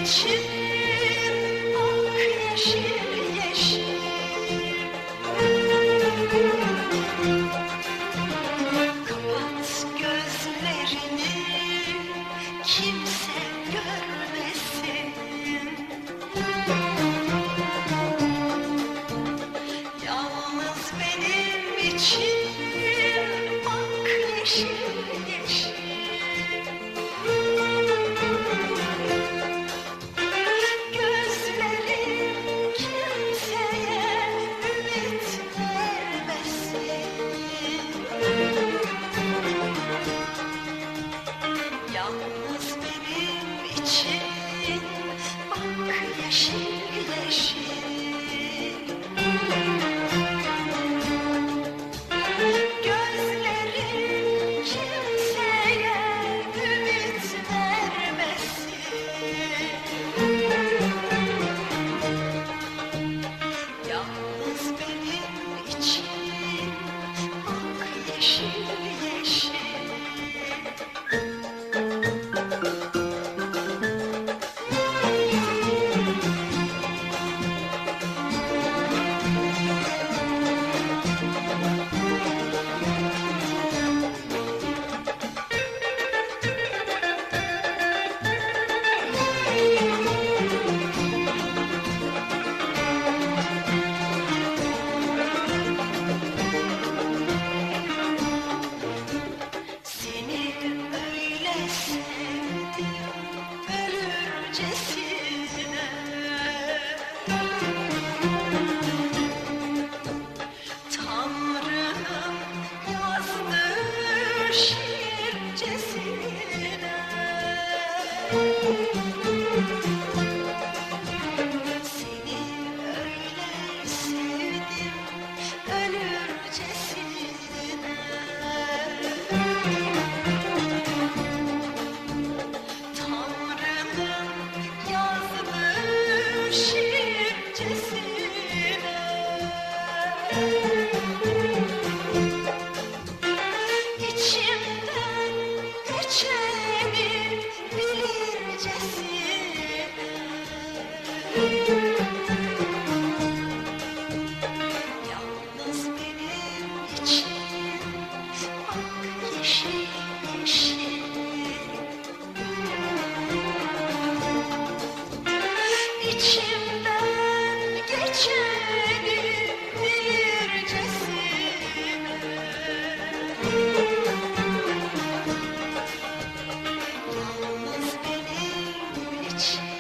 için bak yeşil yeşil. Kapat gözlerini, kimse görmesin. Yalnız benim için bak yeşil yeşil. Gözlerim kimseye ümit vermesin. Yalnız benim için bak yeşil yeşil. Gözlerim kimseye ümit vermesin. Yalnız benim için bak yeşil yeşil. Seni öyle sevdim ölürcesine. Tanrı'nın yazdığı şiircesine. Seni öyle sevdim ölürcesine. Tanrı'nın yazdığı şiircesine. İçimden geçeni bilircesine. Yalnız benim için bak yeşil yeşil. İçimden geçeni bilircesine. Yalnız benim için